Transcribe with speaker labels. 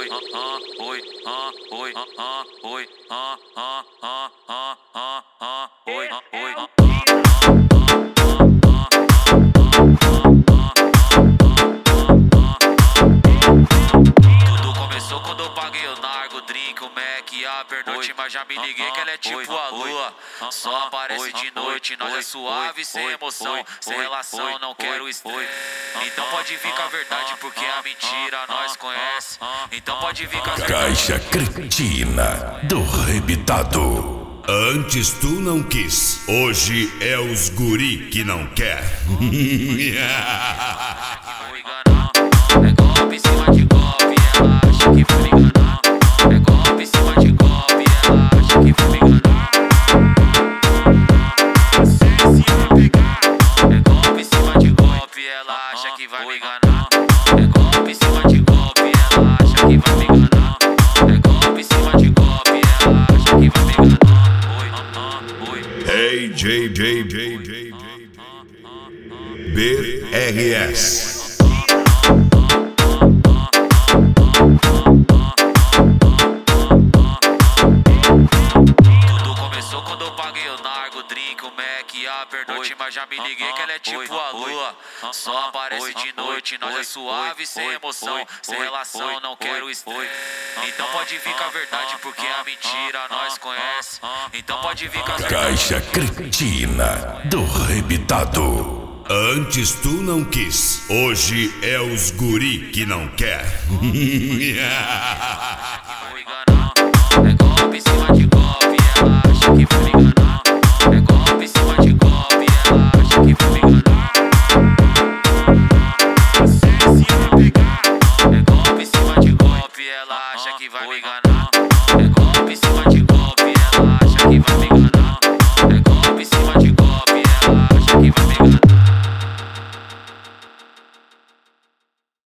Speaker 1: Tudo começou quando eu paguei o nargo, drink, o Mac e a pernoite, mas já me liguei que ela é tipo a lua. Só aparece de noite, nós é suave, sem emoção, sem relação, não quero estresse. Então pode vir com a verdade, porque a mentira nós conhece. Então pode vir com a verdade.
Speaker 2: Caixa cretina do rebitado. Antes tu não quis, hoje é os guri que não quer.
Speaker 1: É golpe em cima de golpe, ela acha que vai me enganar. É golpe em cima de golpe, ela acha que vai me enganar. É golpe em cima de golpe, ela acha que vai me enganar. É golpe em cima de golpe, ela acha que vai me enganar. É golpe em cima de golpe, ela acha que vai me enganar.
Speaker 2: Hey BRS.
Speaker 1: Tudo começou quando eu paguei o nargo, drink, o Mac e a pernoite, mas já me liguei que ela é tipo a lua. Só aparece de noite, nós é suave, sem emoção, sem relação, não quero estresse. Então pode vir com a verdade, porque a mentira nós conhece. Então pode vir com a verdade.
Speaker 2: Caixa cretina do rebitado. Antes tu não quis, hoje é os guri que não quer.
Speaker 1: Vou enganar.